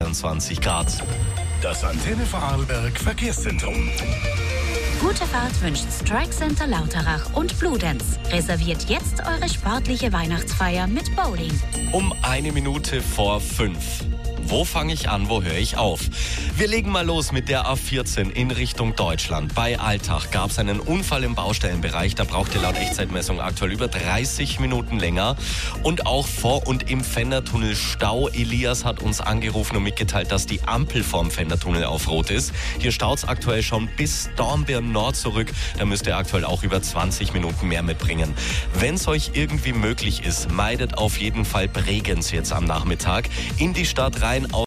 24 Grad. Das Antenne Vorarlberg Verkehrszentrum. Gute Fahrt wünscht Strike Center Lauterach und Bludenz. Reserviert jetzt eure sportliche Weihnachtsfeier mit Bowling. Um 1 Minute vor 5. Wo fange ich an, wo höre ich auf? Wir legen mal los mit der A14 in Richtung Deutschland. Bei Altach gab es einen Unfall im Baustellenbereich. Da braucht ihr laut Echtzeitmessung aktuell über 30 Minuten länger. Und auch vor und im Fennertunnel Stau. Elias hat uns angerufen und mitgeteilt, dass die Ampel vorm Fennertunnel auf Rot ist. Hier staut es aktuell schon bis Dornbirn Nord zurück. Da müsst ihr aktuell auch über 20 Minuten mehr mitbringen. Wenn es euch irgendwie möglich ist, meidet auf jeden Fall Bregenz jetzt am Nachmittag. In die Stadt rein.